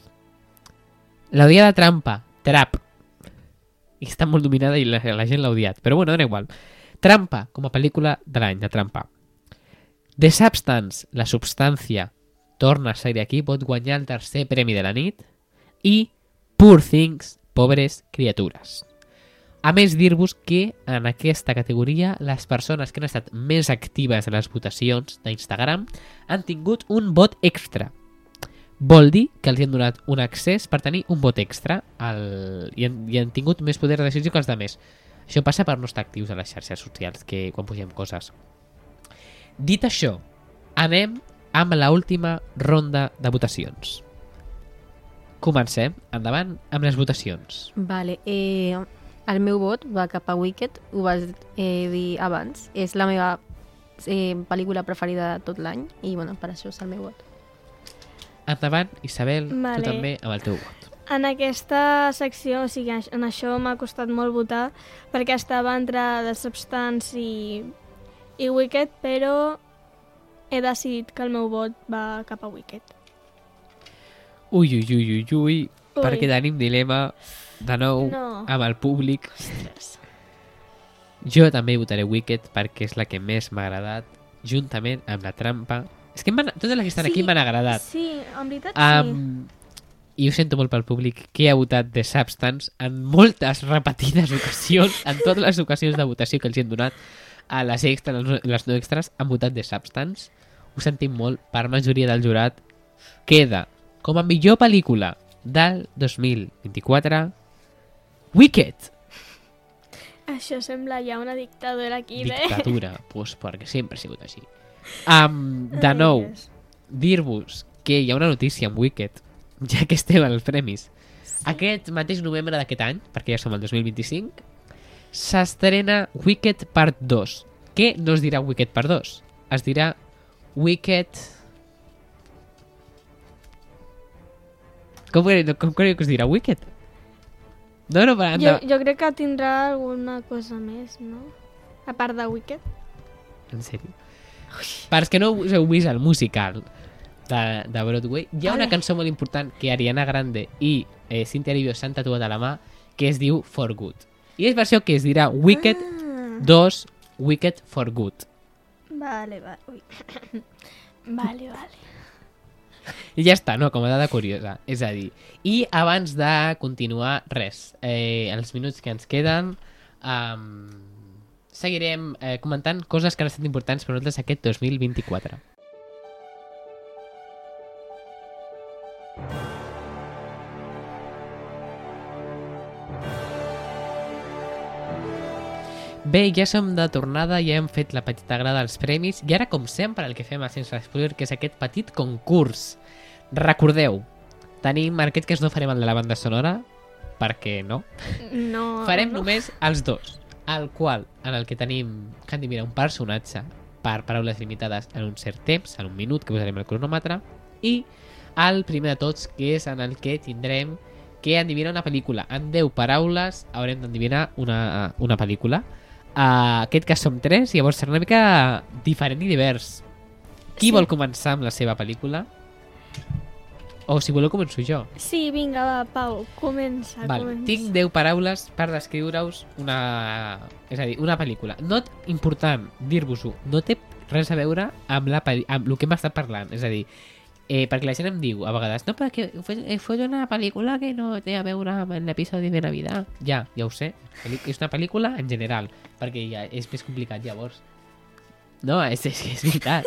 La Odiada Trampa, Trap, i està molt dominada i la gent l'ha odiat, però bueno, dona igual. Trampa, com a pel·lícula de l'any, de Trampa. The Substance, la substància, torna a ser aquí, pot guanyar el tercer premi de la nit. I Poor Things, pobres criatures. A més, dir-vos que en aquesta categoria les persones que han estat més actives en les votacions d'Instagram han tingut un vot extra. Vol dir que els han donat un accés per tenir un vot extra i han tingut més poder de decisió que els altres. Això passa per no estar actius a les xarxes socials que quan pugem coses. Dit això, anem amb l'última ronda de votacions. Comencem, endavant, amb les votacions. Vale, el meu vot va cap a Wicked, ho vas dir abans. És la meva pel·lícula preferida de tot l'any i bueno, per això és el meu vot. Endavant, Isabel, Vale. tu també amb el teu vot. En aquesta secció, o sigui, en això m'ha costat molt votar perquè estava entre The Substance i Wicked, però he decidit que el meu vot va cap a Wicked. Ui, perquè tenim dilema de nou No. amb el públic. Ostres. Jo també votaré Wicked perquè és la que més m'ha agradat, juntament amb la Trampa. És que totes les que estan aquí m'han agradat. Sí, en veritat sí. I ho sento molt pel públic que ha votat The Substance en moltes repetides ocasions, en totes les ocasions de votació que els hi han donat a les extras, les no extras, han votat The Substance. Ho sentim molt, per majoria del jurat queda com a millor pel·lícula del 2024 Wicked. Això sembla ja una dictadura aquí, Dictadura, pues perquè sempre ha sigut així. De nou, dir-vos que hi ha una notícia amb Wicked, ja que estem als premis. Sí. Aquest mateix novembre d'aquest any, perquè ja som al 2025, s'estrena Wicked Part 2, que no es dirà Wicked Part 2, es dirà Wicked... Com creu que es dirà Wicked? No, jo crec que tindrà alguna cosa més, no? A part de Wicked. En sèrio? Per als que no us heu vist el musical de Broadway, hi ha una cançó molt important que Ariana Grande i Cynthia Erivo s'han tatuat a la mà que es diu For Good. I és per això que es dirà Wicked 2 Wicked For Good. Vale. Ui. Vale. I ja està, no? Com a dada curiosa. És a dir, i abans de continuar, res, els minuts que ens queden, seguirem comentant coses que han estat importants per nosaltres aquest 2024. Bé, ja som de tornada, ja hem fet la petita grada dels premis i ara, com sempre, el que fem a Sense Spoiler, que és aquest petit concurs. Recordeu, tenim aquest que no farem el de la banda sonora, perquè no. No. Farem no. només els dos, en el que tenim que endevinar un personatge per paraules limitades en un cert temps, en un minut, que posarem el cronòmetre, i el primer de tots, que és en el que tindrem que endevinar una pel·lícula. En 10 paraules haurem d'endevinar una pel·lícula. Aquest cas som 3, llavors serà una mica diferent i divers. Qui Sí. vol començar amb la seva pel·lícula? O si voleu començo jo. Sí, vinga, va, Pau, comença. Vale. Tinc 10 paraules per descriure-us una pel·lícula. No important dir-vos-ho, no té res a veure amb el que hem estat parlant. És a dir, perquè la gent em diu a vegades no, perquè fos una pel·lícula que no té a veure amb l'episodi de Navidad. Ja ho sé. És una pel·lícula en general, perquè ja és més complicat llavors. No, és veritat.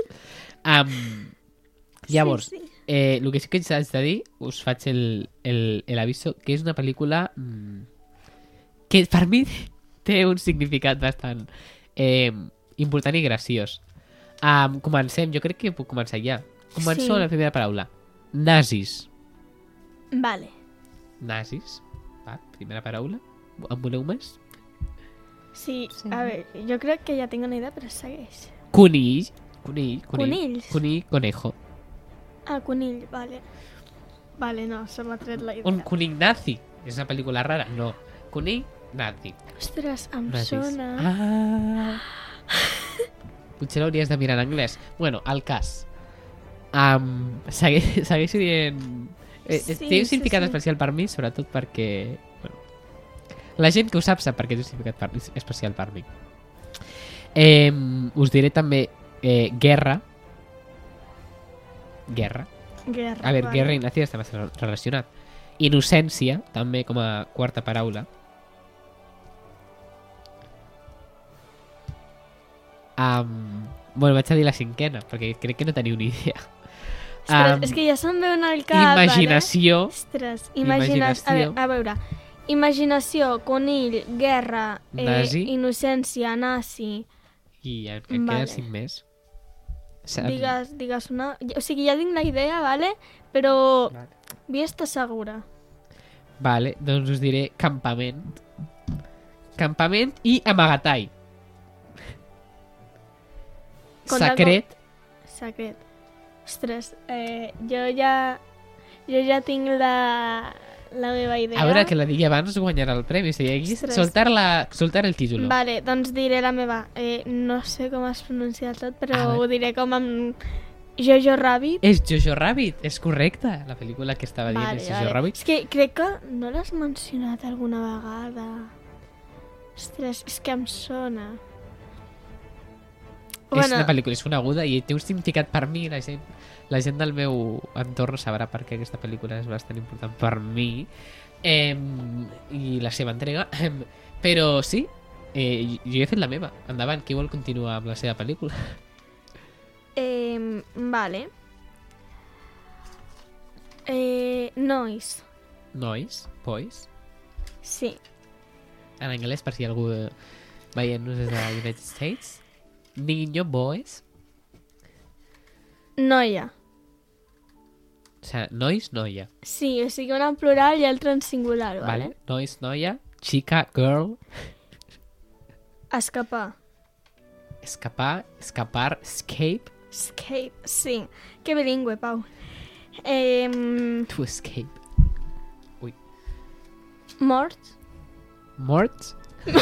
Llavors, Sí. el que sí que haig de dir, us faig l'aviso, que és una pel·lícula que per mi té un significat bastant important i graciós. Comencem, jo crec que puc començar ja. Començo Sí. amb la primera paraula. Nazis. Vale. Nazis. Va, primera paraula. En voleu més? Sí, Sí. a veure, jo crec que ja tinc una idea, però segueix. Conills. Conills? Conill, conejo. Ah, conill, vale. Vale, no, se m'ha tret la idea. Un conill nazi. És una pel·lícula rara? No. Conill nazi. Ostres, em Nazis. sona. Ah. Potser l'hauries de mirar en anglès. Bueno, el cas. Segueixo dient... Sí, té un sí, significat sí. especial per mi, sobretot perquè... Bueno, la gent que ho sap perquè té un significat especial per mi. Us diré també guerra. Guerra. Guerra. A veure, vale. guerra i nazi està bastant relacionat. Innocència, també com a quarta paraula. Bueno, vaig a dir la cinquena, perquè crec que no teniu ni idea. Ostres, és que ja se'm ve al cap, Imaginació. Vale? Ostres, Imaginació. A veure, imaginació, conill, guerra, Nazi. innocència, nazi. I en queden Vale. 5 més. Digues una... O sigui, ja tinc la idea, vale? Però Vale. vull estar segura. Vale, doncs us diré campament. Campament i amagatall. Conta Secret. Secret. Ostres, jo ja tinc la meva idea. A veure, que la digui abans guanyarà el premi. O sigui, aquí Ostres. soltar el títol. Vale, doncs diré la meva. No sé com es pronuncia tot, però A veure. ho diré com amb Jojo Rabbit. És Jojo Rabbit, és correcte. La pel·lícula que estava dient és Jojo Rabbit. És que crec que no l'has mencionat alguna vegada. Ostres, és que em sona. És una pel·lícula, és coneguda i té un significat per mi. La gent del meu entorn sabrà per què aquesta pel·lícula és bastant important per mi i la seva entrega. Però sí, jo he fet la meva. Endavant, qui vol continuar amb la seva pel·lícula? Vale. Nois. Nois, boys. Sí. En anglès, per si algú veient-nos des de United States. Niño, boys. Noia. O sea, nois, noia. Sí, o sigui, una en plural i altra en singular, vale? Vale? Nois, noia. Chica, girl. Escapar. Escapar, escapar, escape. Escape, sí. Que bilingüe, Pau. To escape. Mort. Mort.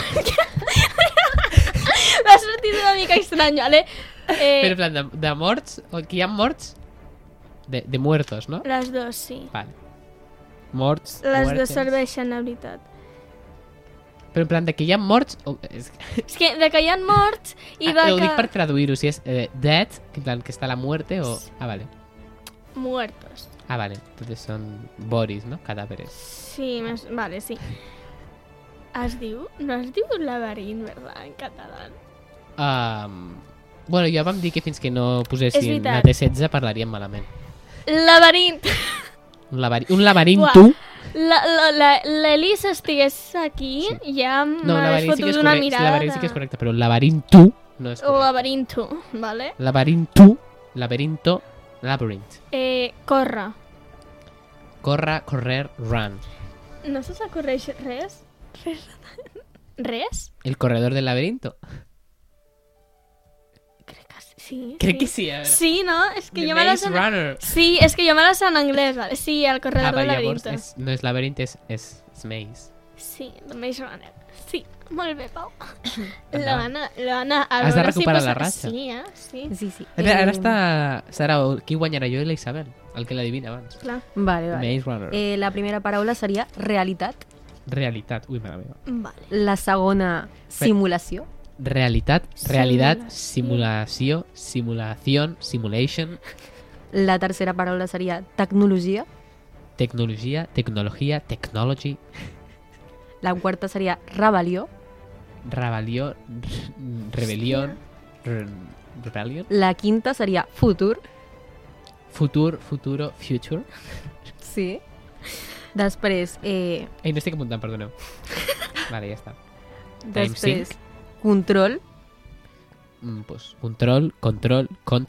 M'ha sortit una mica estrany, vale? Però en plan, de morts, o que hi ha morts? De muertos, no? Les dues, sí. Vale. Morts, Les muertes. dues serveixen, la veritat. Però en plan, de que hi ha morts... És que de que hi ha morts i de Ho que... dic per traduir-ho, si és dead, en plan, que està la muerte o... Ah, vale. Muertos. Ah, vale. Entonces son bodies, ¿no? Cadáveres. Sí, vale, sí. No es diu laberint, ¿verdad? En català. Bueno, ja vam dir que fins que no És posessin veritat. la T16 parlaríem malament. Laberint! Un laberinto. Buah. l'Elisa estigués aquí, Sí. ja No, m'hagués laberint sí que fotut és una correcte. mirada. Laberint sí que és correcte, però laberintú no és O correcte. laberinto, vale? Laberinto, labyrinth. Corre. Correr, run. No se s'acorreix res? Res? El corredor del laberinto. Crec que sí. Crec que sí, a veure. Sí, no? És que The jo me la Maze sé... Runner. Sí, és que jo me la sé en anglès, vale? Sí, el corredor del Llavors laberinto. no és laberint, és maze. Sí, The Maze Runner. Sí, molt bé, Pau. Endavant. L'Anna, a Has de veure si recuperar posa- la ratxa. Sí, sí. Sí. A veure, ara està... Serà qui guanyarà, jo i la Isabel, el que l'adivina abans. Clar. Vale. Maze Runner. La primera paraula seria realitat. Realitat. Ui, mare meva. Vale. La segona, simulació. Realitat, simulació, simulation, La tercera paraula seria tecnologia. tecnologia, technology, La quarta seria rebel·lió. rebel·lió, rebellion, La quinta seria futur. futuro, future. Sí. Després, Ei, no estic apuntant, perdoneu. Vale, ja està. després control, Pues, control,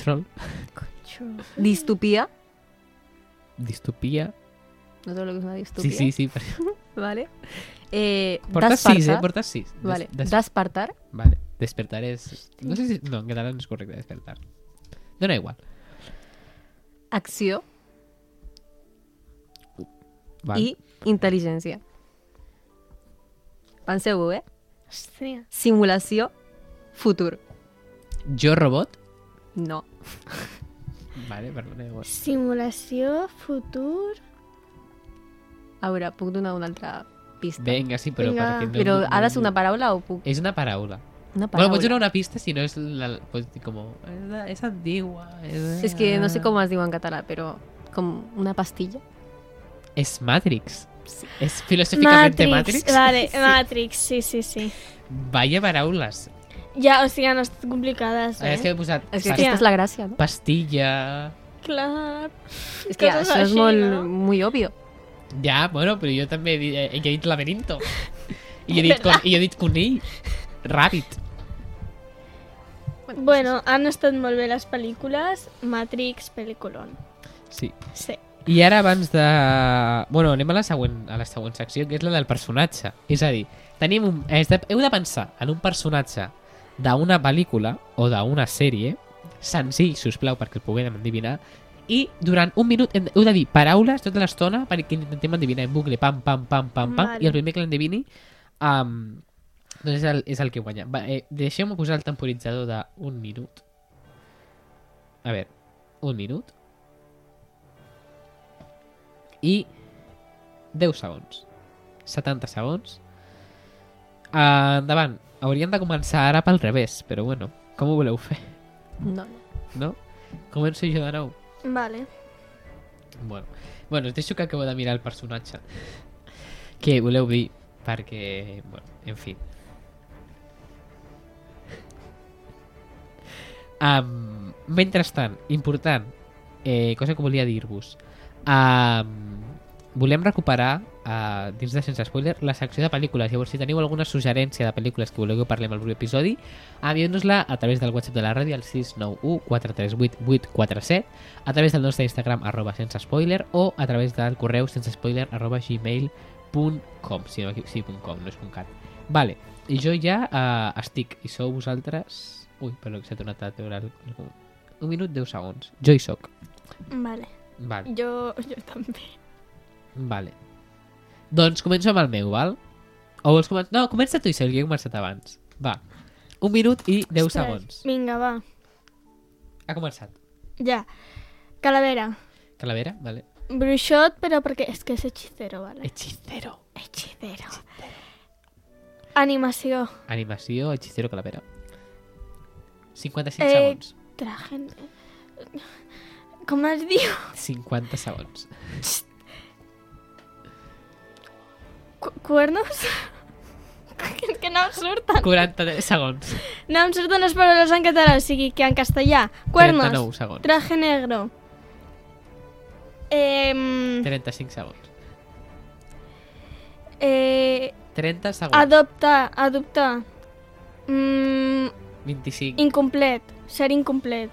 distopia. distopia. No sé lo que es una distopia. Sí. Vale. Portes 6, Portes 6. Vale. Despertar. Vale. Despertar és... No sé si... No, en català no és correcte despertar. Dona igual. Acció Vale. i intel·ligència. Penseu-ho, Hòstia. Simulació, futur. Jo robot? No. Vale, perdoneu. Simulació, futur... A veure, puc donar una altra pista. Vinga, sí, però Vinga. perquè no... Però ha de ser una paraula o puc... És una paraula. Una Bueno, paraula. pots donar una pista si no és la... Pots dir com... És antigua... És que no sé com es diu en català, però com una pastilla. És Matrix. És filosòficament Matrix. Vale, Matrix, sí. Vaya paraules. Ja, o sigui, han estat complicades, És que he posat És que Hòstia. aquesta és la gràcia, no? pastilla... Clar. És que Coses això és així, molt, no? muy obvio. Ja, bueno, però jo també he dit laberinto. I he dit conill. Rabbit. Bueno, han estat molt bé les pel·lícules. Matrix, pel·lículon. Sí. Sí. I ara abans de... Bueno, anem a la següent secció, que és la del personatge. És a dir, tenim heu de pensar en un personatge d'una pel·lícula o d'una sèrie, senzill, sisplau, perquè el puguem endevinar, i durant un minut heu de dir paraules tota l'estona perquè intentem endevinar en bucle, pam, Vale. i el primer que l'endevini doncs és el que guanya. Deixeu-me posar el temporitzador d'un minut. A veure, un minut. I 10 segons. 70 segons. Endavant. Hauríem de començar ara pel revés, però bueno, com ho voleu fer? No. No? Començo jo de nou. Vale. Bueno, us deixo que acabo de mirar el personatge. Què voleu dir? Perquè, bueno, en fi. Mentrestant, important, cosa que volia dir-vos. Volem recuperar dins de Sense Spoiler la secció de pel·lícules. Llavors, si teniu alguna suggerència de pel·lícules que voleu que parlem al proper episodi, envieu-nos-la a través del WhatsApp de la ràdio al 691-438-847, a través del nostre Instagram @sensespoiler o a través del correu sensespoiler@gmail.com sí, .com, no és .cat. Vale, i jo ja estic, i sou vosaltres... Ui, però que s'ha tornat a treure un minut, 10 segons. Jo hi soc. Vale. Vale. Jo també. Vale. Doncs començo amb el meu, val? O vols començar? No, comença tu, Isabel, que he començat abans. Va. Un minut i 10 Ostres, segons. Vinga, va. Ha començat. Ja. Calavera. Calavera, vale. Bruixot, però perquè és que és hechicero, vale? Hechicero. Hechicero. Animació. Animació, hechicero, calavera. 55 segons. Traje... Com es diu? 50 segons. Cuernos? És que no em surten. 43 segons. No em surten les paraules en català, o sigui que en castellà. Cuernos. 39 segons. Traje negro. 35 segons. 30 segons. Adoptar. 25. Incomplet. Ser incomplet.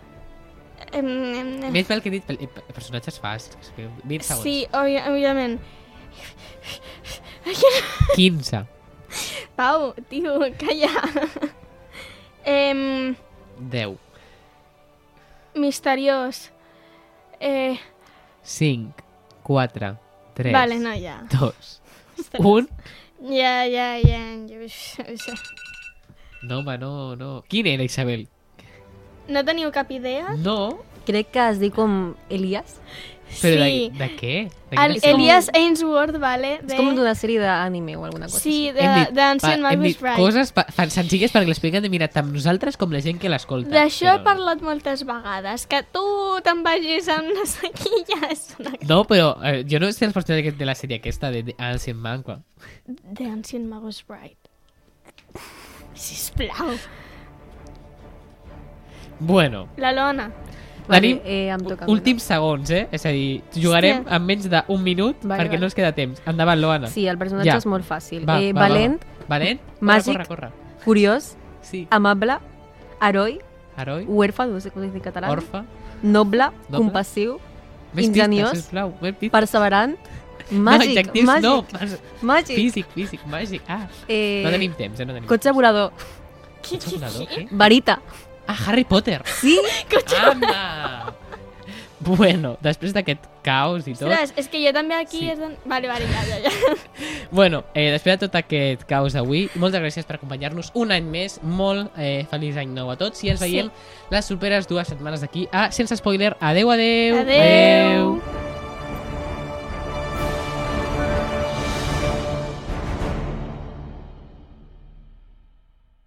Més val que he dit personatges fàcils. 20 segons. Sí, òbviament. 15. Pau, tio, calla. 10. Misteriós. 5, 4, 3, Vale, no, ja. 2, 1. Ja. No, home, no. Quin era, Isabel? No teniu cap idea? No, Crec que es diu com Elias. però Sí. de què? De El quina sèrie? Elias Ainsworth, vale? És com d'una sèrie d'anime o alguna cosa Sí, així. Hem dit- d'Ancient hem Magus dit Bride. coses senzilles perquè l'expliquen de mirar tant nosaltres com la gent que l'escolta. D'això he Però- parlat moltes vegades. Que tu te'n vagis amb una sequilla és una... No, però jo no sé els personatges de la sèrie aquesta de Ancient Manqua. The Ancient Magus Bride. Sisplau. Bueno, La Lona. tenim em toca a mi, últims segons, És a dir, jugarem Hòstia. en menys d'un minut Vale, perquè vale. no ens queda temps. Endavant, Loana. no? Sí, el personatge Ja. és molt fàcil. Va, Valent, Valent? Màgic. Corre. curiós, Sí. amable, heroi, Heroi, huérfà, no sé com es diu en català, orfa. noble, Noble. compassiu, Més Ingeniós. pistes, sisplau. Més pistes. perseverant, No, màgic, adjectius màgic, no. màgic. Físic, màgic. Ah, Eh, no tenim temps, no tenim Cotxe volador, Cotxe volador, què? varita. Ah, Harry Potter. Sí? Anda! Bueno, després d'aquest caos i tot... Ostres, és que jo també aquí... Sí. Vale, ja. Bueno, després de tot aquest caos d'avui, moltes gràcies per acompanyar-nos un any més. Molt feliç any nou a tots i ens Sí. veiem les properes 2 setmanes d'aquí a Sense Spoiler. Adeu. Adeu.